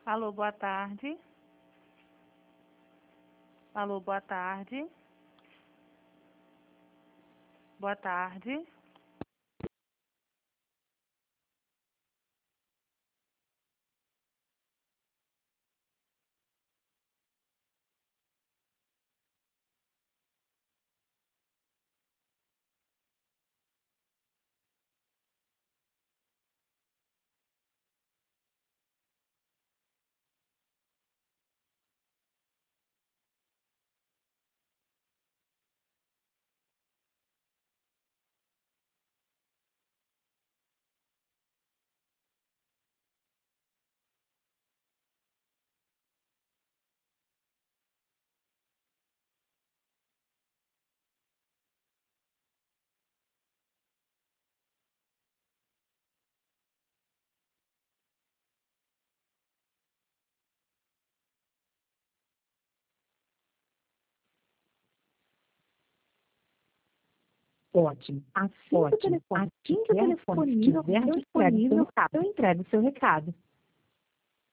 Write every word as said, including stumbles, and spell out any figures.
Alô, boa tarde. Alô, boa tarde. Boa tarde. Ótimo. Assim que o telefone, assim que o telefone estiver disponível, eu entrego o seu recado.